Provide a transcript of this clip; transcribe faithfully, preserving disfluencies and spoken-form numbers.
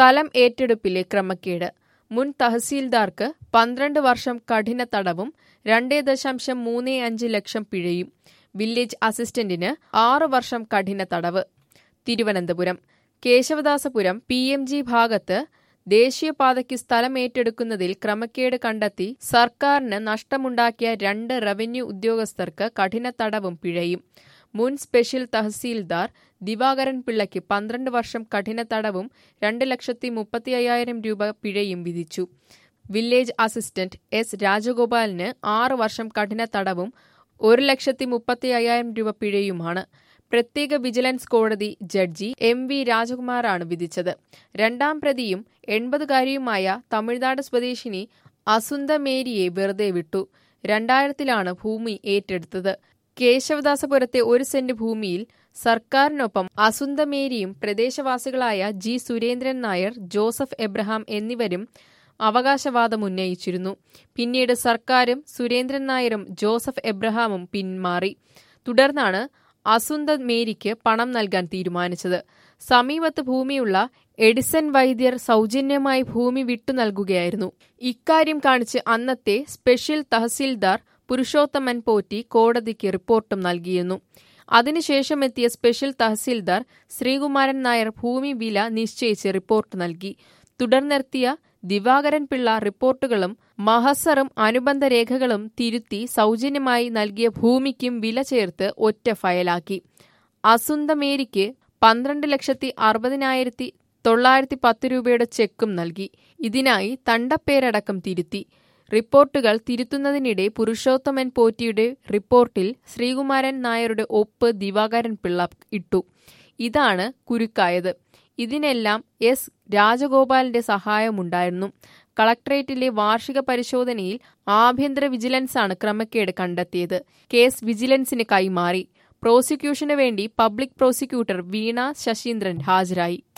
സ്ഥലം ഏറ്റെടുപ്പിലെ ക്രമക്കേട്. മുൻ തഹസീൽദാർക്ക് പന്ത്രണ്ട് വർഷം കഠിന തടവും രണ്ട് ദശാംശം മൂന്ന് അഞ്ച് ലക്ഷം പിഴയും. വില്ലേജ് അസിസ്റ്റന്റിന് ആറു വർഷം കഠിന തടവ്. Thiruvananthapuram Kesavadasapuram P M G ഭാഗത്ത് ദേശീയപാതയ്ക്ക് സ്ഥലം ഏറ്റെടുക്കുന്നതിൽ ക്രമക്കേട് കണ്ടെത്തി സർക്കാരിന് നഷ്ടമുണ്ടാക്കിയ രണ്ട് റവന്യൂ ഉദ്യോഗസ്ഥർക്ക് കഠിന തടവും പിഴയും. മുൻ സ്പെഷ്യൽ തഹസീൽദാർ ദിവാകരൻ പിള്ളയ്ക്ക് പന്ത്രണ്ട് വർഷം കഠിന തടവും രണ്ട് ലക്ഷത്തി മുപ്പത്തി അയ്യായിരം രൂപ പിഴയും വിധിച്ചു. വില്ലേജ് അസിസ്റ്റന്റ് എസ് രാജഗോപാലിന് ആറ് വർഷം കഠിന തടവും ഒരു ലക്ഷത്തി മുപ്പത്തി അയ്യായിരം രൂപ പിഴയുമാണ്. പ്രത്യേക വിജിലൻസ് കോടതി ജഡ്ജി എം വി രാജകുമാറാണ് വിധിച്ചത്. രണ്ടാം പ്രതിയും എൺപതുകാരിയുമായ തമിഴ്നാട് സ്വദേശിനി അസുന്ദ മേരിയെ വെറുതെ വിട്ടു. രണ്ടായിരത്തിലാണ് ഭൂമി ഏറ്റെടുത്തത്. കേശവദാസപുരത്തെ ഒരു സെന്റ് ഭൂമിയിൽ സർക്കാരിനൊപ്പം അസുന്ദ മേരിയും പ്രദേശവാസികളായ ജി സുരേന്ദ്രൻ നായർ, ജോസഫ് എബ്രഹാം എന്നിവരും അവകാശവാദമുന്നയിച്ചിരുന്നു. പിന്നീട് സർക്കാരും സുരേന്ദ്രൻ നായരും ജോസഫ് എബ്രഹാമും പിന്മാറി. തുടർന്നാണ് അസുന്ദ മേരിക്ക് പണം നൽകാൻ തീരുമാനിച്ചത്. സമീപത്ത് ഭൂമിയുള്ള എഡിസൺ വൈദ്യർ സൗജന്യമായി ഭൂമി വിട്ടു നൽകുകയായിരുന്നു. ഇക്കാര്യം കാണിച്ച് അന്നത്തെ സ്പെഷ്യൽ തഹസീൽദാർ പുരുഷോത്തമൻ പോറ്റി കോടതിക്ക് റിപ്പോർട്ടും നൽകിയിരുന്നു. അതിനുശേഷമെത്തിയ സ്പെഷ്യൽ തഹസീൽദാർ ശ്രീകുമാരൻ നായർ ഭൂമി വില നിശ്ചയിച്ച് റിപ്പോർട്ട് നൽകി. തുടർന്നെത്തിയ ദിവാകരൻ പിള്ള റിപ്പോർട്ടുകളും മഹസറും അനുബന്ധ രേഖകളും തിരുത്തി സൗജന്യമായി നൽകിയ ഭൂമിക്കും വില ചേർത്ത് ഒറ്റ ഫയലാക്കി. അസുന്ദ മേരിക്ക് പന്ത്രണ്ട് ലക്ഷത്തി അറുപതിനായിരത്തി തൊള്ളായിരത്തി പത്ത് രൂപയുടെ ചെക്കും നൽകി. ഇതിനായി തണ്ടപ്പേരടക്കം തിരുത്തി. റിപ്പോർട്ടുകൾ തിരുത്തുന്നതിനിടെ പുരുഷോത്തമൻ പോറ്റിയുടെ റിപ്പോർട്ടിൽ ശ്രീകുമാരൻ നായരുടെ ഒപ്പ് ദിവാകരൻ പിള്ള ഇട്ടു. ഇതാണ് കുരുക്കായത്. ഇതിനെല്ലാം എസ് രാജഗോപാലിന്റെ സഹായമുണ്ടായിരുന്നു. കളക്ടറേറ്റിലെ വാർഷിക പരിശോധനയിൽ ആഭ്യന്തര വിജിലൻസാണ് ക്രമക്കേട് കണ്ടെത്തിയത്. കേസ് വിജിലൻസിന് കൈമാറി. പ്രോസിക്യൂഷന് വേണ്ടി പബ്ലിക് പ്രോസിക്യൂട്ടർ വീണ ശശീന്ദ്രൻ ഹാജരായി.